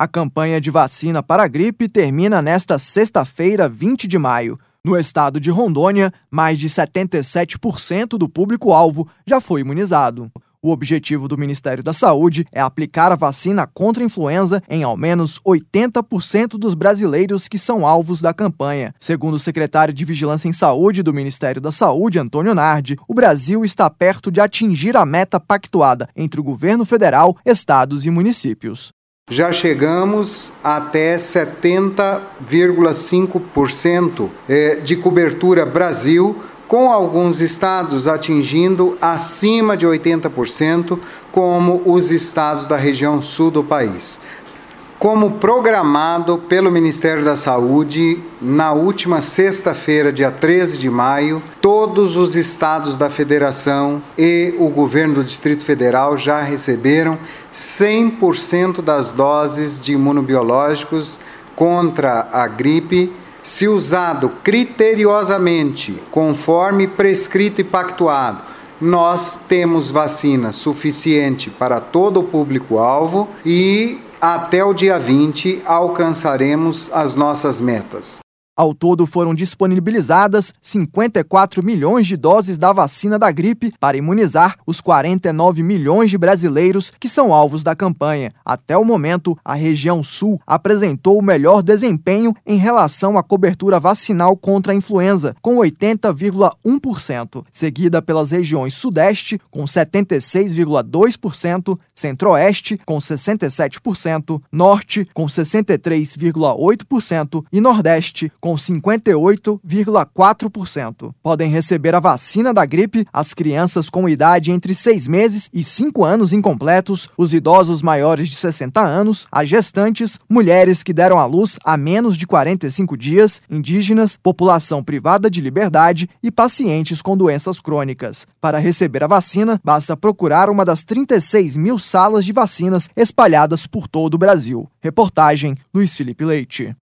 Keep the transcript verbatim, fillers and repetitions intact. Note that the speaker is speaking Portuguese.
A campanha de vacina para a gripe termina nesta sexta-feira, vinte de maio. No estado de Rondônia, mais de setenta e sete por cento do público-alvo já foi imunizado. O objetivo do Ministério da Saúde é aplicar a vacina contra a influenza em ao menos oitenta por cento dos brasileiros que são alvos da campanha. Segundo o secretário de Vigilância em Saúde do Ministério da Saúde, Antônio Nardi, o Brasil está perto de atingir a meta pactuada entre o governo federal, estados e municípios. Já chegamos até setenta vírgula cinco por cento de cobertura Brasil, com alguns estados atingindo acima de oitenta por cento, como os estados da região sul do país. Como programado pelo Ministério da Saúde, na última sexta-feira, dia treze de maio, todos os estados da federação e o governo do Distrito Federal já receberam cem por cento das doses de imunobiológicos contra a gripe, se usado criteriosamente, conforme prescrito e pactuado. Nós temos vacina suficiente para todo o público-alvo e até o dia vinte alcançaremos as nossas metas. Ao todo, foram disponibilizadas cinquenta e quatro milhões de doses da vacina da gripe para imunizar os quarenta e nove milhões de brasileiros que são alvos da campanha. Até o momento, a região sul apresentou o melhor desempenho em relação à cobertura vacinal contra a influenza, com oitenta vírgula um por cento, seguida pelas regiões sudeste, com setenta e seis vírgula dois por cento, centro-oeste, com sessenta e sete por cento, norte, com sessenta e três vírgula oito por cento e nordeste, com cinquenta e oito vírgula quatro por cento. Podem receber a vacina da gripe as crianças com idade entre seis meses e cinco anos incompletos, os idosos maiores de sessenta anos, as gestantes, mulheres que deram à luz há menos de quarenta e cinco dias, indígenas, população privada de liberdade e pacientes com doenças crônicas. Para receber a vacina, basta procurar uma das trinta e seis mil salas de vacinas espalhadas por todo o Brasil. Reportagem Luiz Felipe Leite.